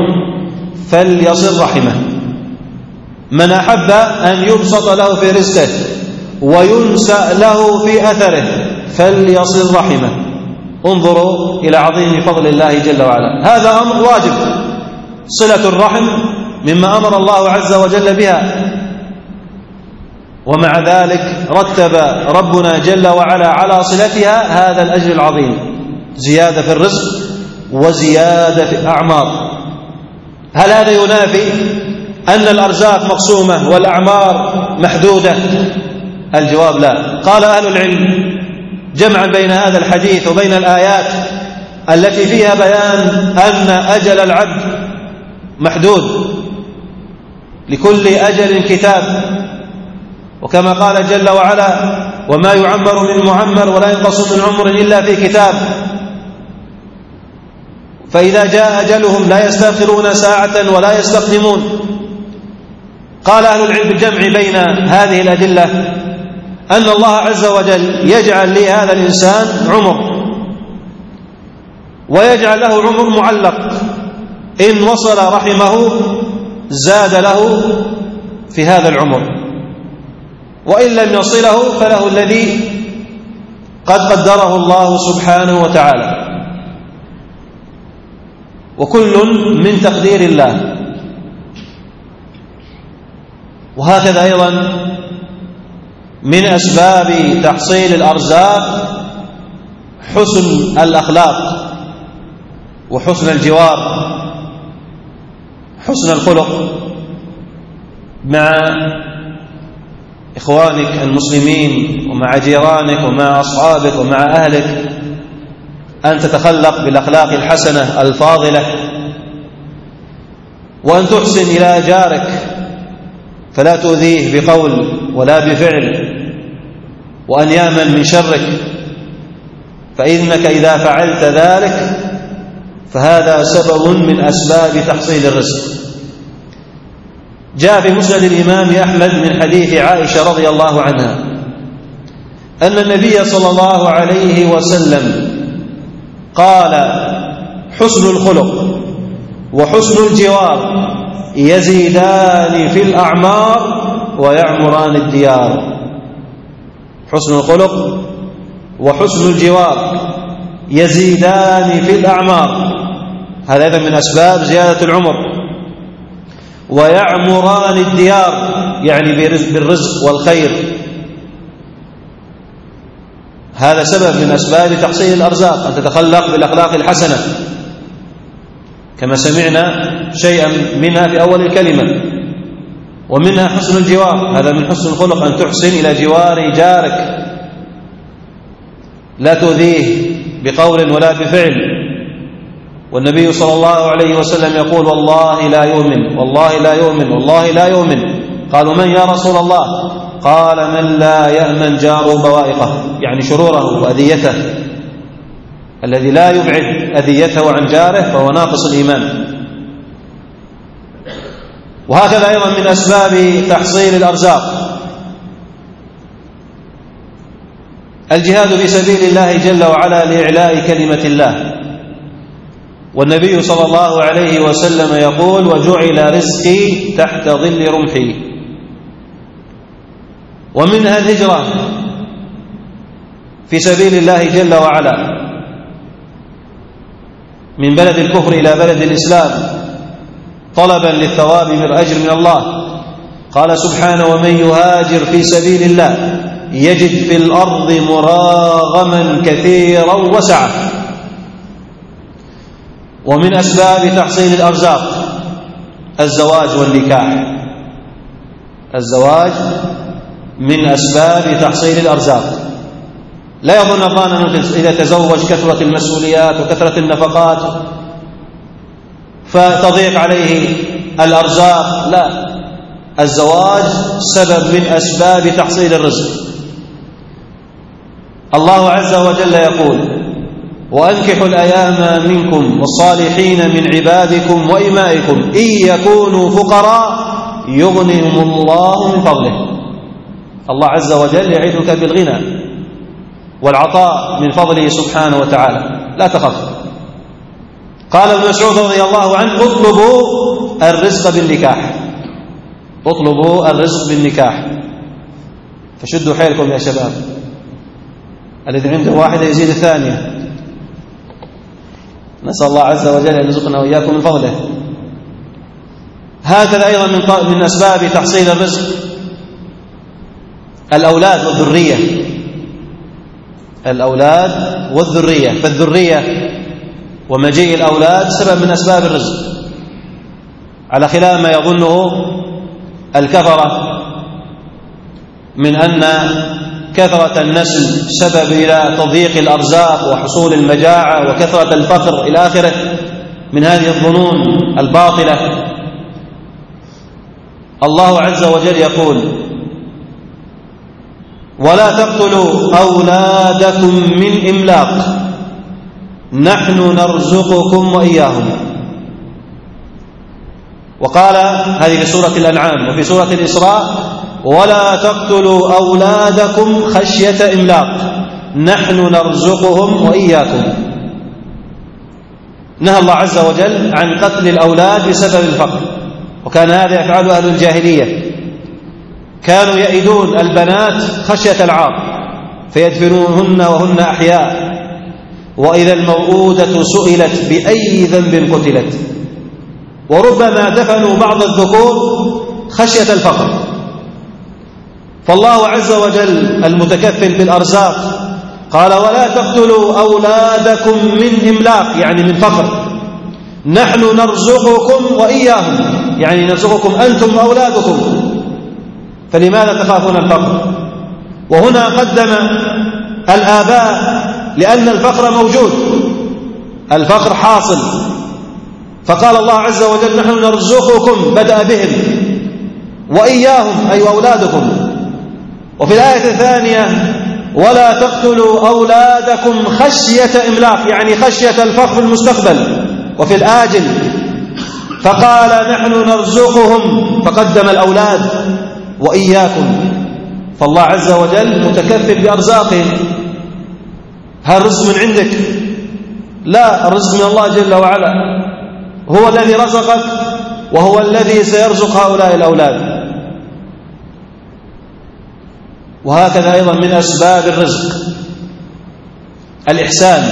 فليصل رحمه. من أحب أن يبسط له في رزقه وينسأ له في أثره فليصل رحمه. انظروا إلى عظيم فضل الله جل وعلا. هذا أمر واجب، صلة الرحم مما أمر الله عز وجل بها، ومع ذلك رتب ربنا جل وعلا على صلتها هذا الأجر العظيم، زيادة في الرزق وزيادة في الأعمار. هل هذا ينافي أن الأرزاق مقسومة والأعمار محدودة؟ الجواب لا. قال أهل العلم جمعا بين هذا الحديث وبين الآيات التي فيها بيان أن أجل العبد محدود، لكل أجل كتاب، وكما قال جل وعلا: وما يعمر من معمر ولا ينقص من عمر إلا في كتاب. فإذا جاء أجلهم لا يستأخرون ساعة ولا يستقدمون. قال أهل العلم بالجمع بين هذه الأدلة أن الله عز وجل يجعل لهذا الإنسان عمر، ويجعل له عمر معلق، إن وصل رحمه زاد له في هذا العمر، وإن لم يصله فله الذي قد قدره الله سبحانه وتعالى، وكل من تقدير الله. وهكذا أيضا من أسباب تحصيل الأرزاق حسن الأخلاق وحسن الجوار، حسن الخلق مع إخوانك المسلمين ومع جيرانك ومع أصحابك ومع أهلك، أن تتخلق بالأخلاق الحسنة الفاضلة، وأن تحسن إلى جارك فلا تؤذيه بقول ولا بفعل، وأن يأمن من شرك، فإنك إذا فعلت ذلك فهذا سبب من أسباب تحصيل الرزق. جاء في مسند الإمام أحمد من حديث عائشة رضي الله عنها أن النبي صلى الله عليه وسلم قال: حسن الخلق وحسن الجوار يزيدان في الأعمار ويعمران الديار. حسن الخلق وحسن الجوار يزيدان في الأعمار، هذا أيضا من أسباب زيادة العمر. ويعمران الديار يعني بالرزق والخير، هذا سبب من أسباب تحصيل الأرزاق، أن تتخلق بالأخلاق الحسنة كما سمعنا شيئا منها في أول الكلمة. ومنها حسن الجوار، هذا من حسن الخلق أن تحسن إلى جوار جارك، لا تؤذيه بقول ولا بفعل. والنبي صلى الله عليه وسلم يقول: والله لا يؤمن، والله لا يؤمن، والله لا يؤمن. قالوا: من يا رسول الله؟ قال: من لا يأمن جاره بوائقه، يعني شروره وأذيته. الذي لا يبعد أذيته عن جاره فهو ناقص الإيمان. وهكذا أيضا من أسباب تحصيل الأرزاق الجهاد في سبيل الله جل وعلا لإعلاء كلمة الله. والنبي صلى الله عليه وسلم يقول: وجعل رزقي تحت ظل رمحي. ومنها الهجرة في سبيل الله جل وعلا من بلد الكفر إلى بلد الإسلام طلبا للثواب والأجر من الله. قال سبحانه: ومن يهاجر في سبيل الله يجد في الأرض مراغما كثيرا وسعة. ومن أسباب تحصيل الأرزاق الزواج والنكاح. الزواج من أسباب تحصيل الأرزاق. لا يظن الظان أنه إذا تزوج كثرة المسؤوليات وكثرة النفقات فتضيق عليه الأرزاق، لا، الزواج سبب من أسباب تحصيل الرزق. الله عز وجل يقول: وأنكحوا الأيام منكم والصالحين من عبادكم وإمائكم إن يكونوا فقراء يغنهم الله من فضله. الله عز وجل يعيدك بالغنى والعطاء من فضله سبحانه وتعالى، لا تخف. قال ابن مسعود رضي الله عنه: اطلبوا الرزق بالنكاح، اطلبوا الرزق بالنكاح، فشدوا حيلكم يا شباب، الذي عنده واحدة يزيد الثانية. نسأل الله عز وجل أن يرزقنا وإياكم من فضله. هكذا أيضا من من أسباب تحصيل الرزق الأولاد والذرية، الأولاد والذرية. فالذرية ومجيء الأولاد سبب من أسباب الرزق، على خلاف ما يظنه الكفرة من أن كثرة النسل سبب إلى تضييق الأرزاق وحصول المجاعة وكثرة الفقر إلى آخره من هذه الظنون الباطلة. الله عز وجل يقول: ولا تقتلوا أولادكم من إملاق نحن نرزقكم وإياهم. وقال هذه في سورة الأنعام. وفي سورة الإسراء: ولا تقتلوا أولادكم خشية إملاق نحن نرزقهم وإياكم. نهى الله عز وجل عن قتل الأولاد بسبب الفقر، وكان هذا يفعل أهل الجاهلية، كانوا يئدون البنات خشية العار فيدفنوهن وهن أحياء، وإذا الموءودة سئلت بأي ذنب قتلت. وربما دفنوا بعض الذكور خشية الفقر. فالله عز وجل المتكفل بالأرزاق قال: ولا تقتلوا أولادكم من إملاق، يعني من فقر، نحن نرزقكم وإياهم، يعني نرزقكم أنتم وأولادكم. فلماذا تخافون الفقر؟ وهنا قدم الآباء لأن الفقر موجود، الفقر حاصل، فقال الله عز وجل: نحن نرزقكم، بدأ بهم، وإياهم أي أولادكم. وفي الآية الثانية: ولا تقتلوا أولادكم خشية إملاق، يعني خشية الفقر في المستقبل وفي الآجل. فقال: نحن نرزقهم، فقدم الأولاد وإياكم. فالله عز وجل متكفل بأرزاقهم. هل الرزق من عندك؟ لا، الرزق من الله جل وعلا، هو الذي رزقك وهو الذي سيرزق هؤلاء الأولاد. وهكذا أيضا من أسباب الرزق الإحسان،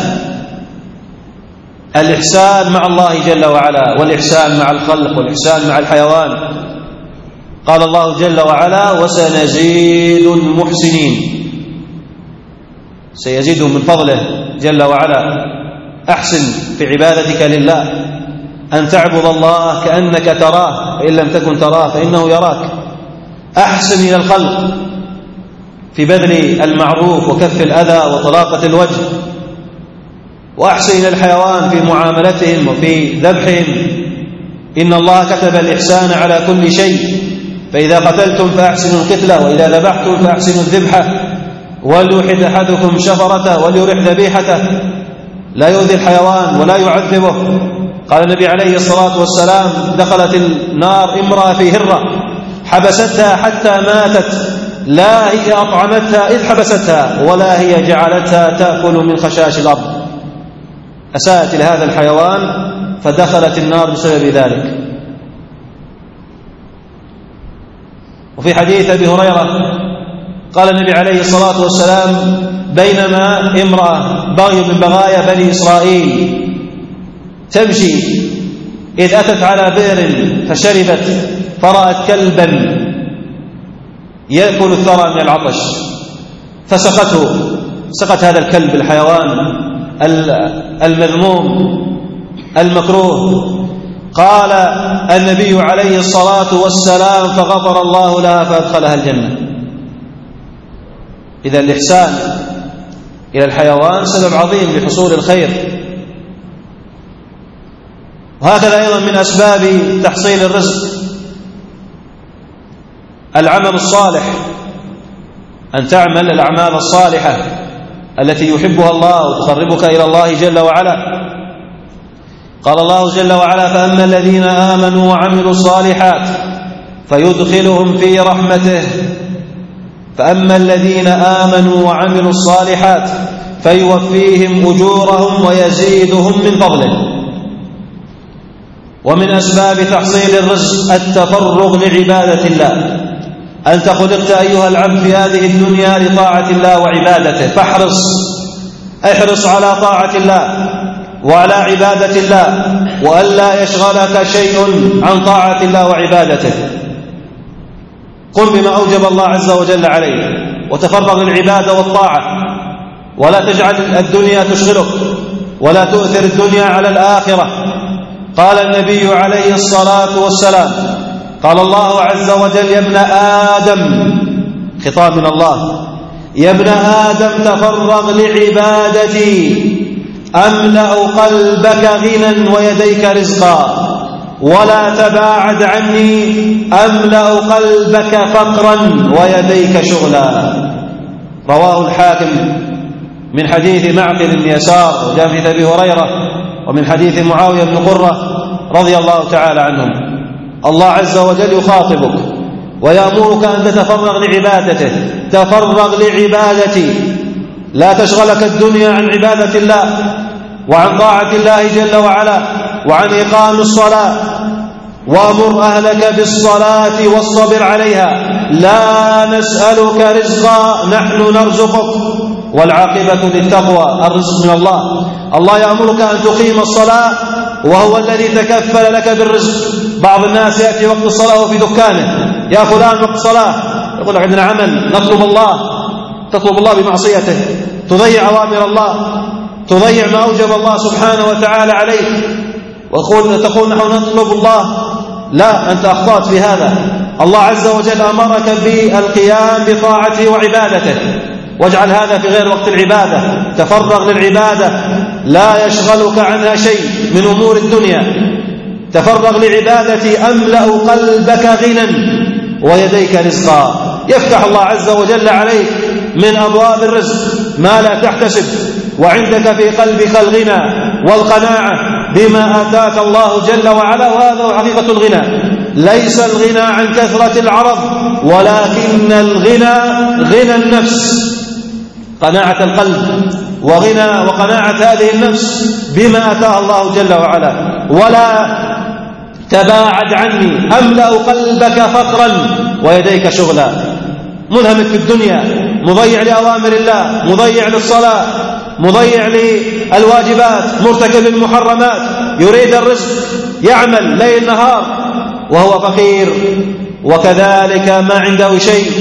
الإحسان مع الله جل وعلا، والإحسان مع الخلق، والإحسان مع الحيوان. قال الله جل وعلا: وسنزيد المحسنين، سيزيدهم من فضله جل وعلا. أحسن في عبادتك لله، أن تعبد الله كأنك تراه، فإن لم تكن تراه فإنه يراك. أحسن إلى الخلق في بذل المعروف وكف الأذى وطلاقة الوجه. وأحسن إلى الحيوان في معاملتهم وفي ذبحهم. إن الله كتب الإحسان على كل شيء، فإذا قتلتم فأحسنوا القتلة، وإذا ذبحتم فأحسنوا الذبحة، وليوحد أحدكم شفرته وليرح ذبيحته، لا يؤذي الحيوان ولا يعذبه. قال النبي عليه الصلاة والسلام: دخلت النار امرأة في هرة حبستها حتى ماتت، لا هي أطعمتها إذ حبستها ولا هي جعلتها تأكل من خشاش الأرض. أساءت إلى هذا الحيوان فدخلت النار بسبب ذلك. وفي حديث أبي هريرة قال النبي عليه الصلاة والسلام: بينما امرأة بغي من بغايا بني إسرائيل تمشي إذ أتت على بئر فشربت، فرأت كلبا يأكل الثرى من العطش فسقته، سقت هذا الكلب الحيوان المذموم المكروه. قال النبي عليه الصلاة والسلام: فغفر الله لها فأدخلها الجنة. إذا الإحسان إلى الحيوان سبب عظيم لحصول الخير. وهكذا أيضا من أسباب تحصيل الرزق العمل الصالح، أن تعمل الأعمال الصالحة التي يحبها الله وتقربك إلى الله جل وعلا. قال الله جل وعلا: فأما الذين آمنوا وعملوا الصالحات فيدخلهم في رحمته فأما الذين آمنوا وعملوا الصالحات فيوفيهم أجورهم ويزيدهم من فضله. ومن أسباب تحصيل الرزق التفرغ لعبادة الله، أنت خلقت أيها العبد في هذه الدنيا لطاعة الله وعبادته، فاحرص احرص على طاعة الله وعلى عبادة الله، وألا يشغلك شيء عن طاعة الله وعبادته. قم بما أوجب الله عز وجل عليك، وتفرغ للعبادة والطاعة، ولا تجعل الدنيا تشغلك، ولا تؤثر الدنيا على الآخرة. قال النبي عليه الصلاة والسلام، قال الله عز وجل: يا ابن آدم، خطاب من الله، يا ابن آدم تفرغ لعبادتي أملأ قلبك غنى ويديك رزقا، ولا تباعد عني أملأ قلبك فقرا ويديك شغلا. رواه الحاكم من حديث معقل بن يسار، وجاء في أبي هريرة، ومن حديث معاوية بن قرة رضي الله تعالى عنهم. الله عز وجل يخاطبك ويأمرك أن تتفرغ لعبادته، تفرغ لعبادتي، لا تشغلك الدنيا عن عبادة الله وعن طاعة الله جل وعلا وعن إقام الصلاة. وأمر أهلك بالصلاة واصطبر عليها، لا نسألك رزقا نحن نرزقك، والعاقبة للتقوى، الرزق من الله. الله يأمرك أن تقيم الصلاة وهو الذي تكفل لك بالرزق. بعض الناس يأتي وقت الصلاة وفي دكانه: يا فلان وقت صلاة، يقول لك عندنا عمل، نطلب الله، تطلب الله بمعصيته، تضيع أوامر الله، تضيع ما أوجب الله سبحانه وتعالى عليك، وتقول تقول نحن نطلب الله. لا، أنت أخطأت في هذا. الله عز وجل أمرك بالقيام بطاعته وعبادته، واجعل هذا في غير وقت العبادة، تفرغ للعبادة لا يشغلك عنها شيء من أمور الدنيا. تفرغ لعبادتي أملأ قلبك غنى ويديك رزقا. يفتح الله عز وجل عليك من أبواب الرزق ما لا تحتسب، وعندك في قلبك الغنى والقناعة بما آتاك الله جل وعلا. وهذا حقيقة الغنى، ليس الغنى عن كثرة العرض، ولكن الغنى غنى النفس، قناعة القلب وغنى وقناعة هذه النفس بما أتاها الله جل وعلا. ولا تباعد عني أملأ قلبك فقرا ويديك شغلا. منهمك في الدنيا، مضيع لأوامر الله، مضيع للصلاة، مضيع للواجبات، مرتكب المحرمات، يريد الرزق، يعمل ليل نهار وهو فقير، وكذلك ما عنده شيء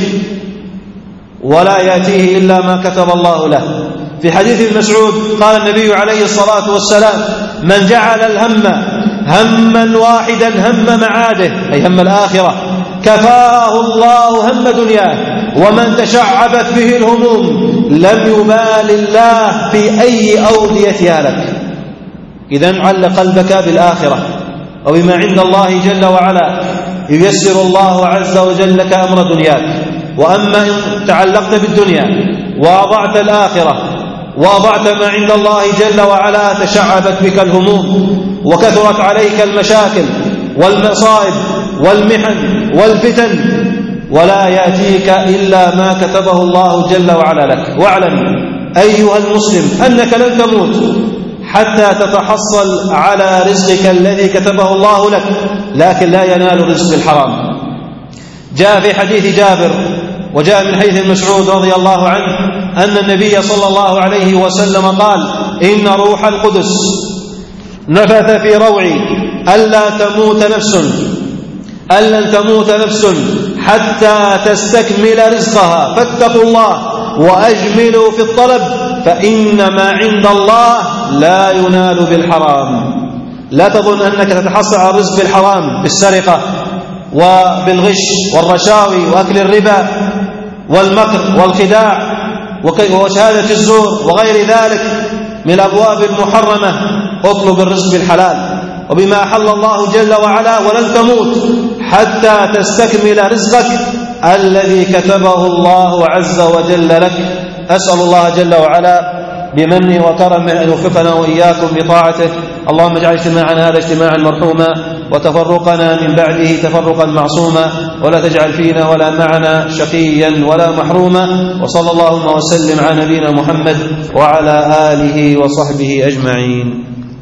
ولا يأتيه إلا ما كتب الله له. في حديث ابن مسعود قال النبي عليه الصلاة والسلام: من جعل الهم هما واحدا هم معاده، أي هم الآخرة، كفاه الله هم دنياه، ومن تشعبت به الهموم لم يبال الله في أي أودية لك. إذن علق قلبك بالآخرة وبما عند الله جل وعلا، ييسر الله عز وجل لك أمر دنياك. وأما إن تعلقت بالدنيا وأضعت الآخرة وأضعت ما عند الله جل وعلا، تشعبت بك الهموم وكثرت عليك المشاكل والمصائب والمحن والفتن، ولا يأتيك إلا ما كتبه الله جل وعلا لك. واعلم أيها المسلم أنك لن تموت حتى تتحصل على رزقك الذي كتبه الله لك، لكن لا ينال الرزق بالحرام. جاء في حديث جابر وجاء من حديث مسعود رضي الله عنه أن النبي صلى الله عليه وسلم قال: إن روح القدس نفث في روعي ألا تموت نفس ألن تموت نفس حتى تستكمل رزقها، فاتقوا الله وأجملوا في الطلب، فإن ما عند الله لا ينال بالحرام. لا تظن أنك تتحصل على الرزق بالحرام، بالسرقة وبالغش والرشاوي وأكل الربا والمكر والخداع وشهادة الزور وغير ذلك من الأبواب المحرمة. اطلب الرزق بالحلال وبما أحل الله جل وعلا، ولن تموت حتى تستكمل رزقك الذي كتبه الله عز وجل لك. أسأل الله جل وعلا بمنه وكرمه أن يوفقنا وإياكم بطاعته. اللهم اجعل اجتماعنا هذا اجتماعا مرحوما، وتفرقنا من بعده تفرقا معصوما، ولا تجعل فينا ولا معنا شقيا ولا محروما. وصلى اللهم وسلم على نبينا محمد وعلى آله وصحبه أجمعين.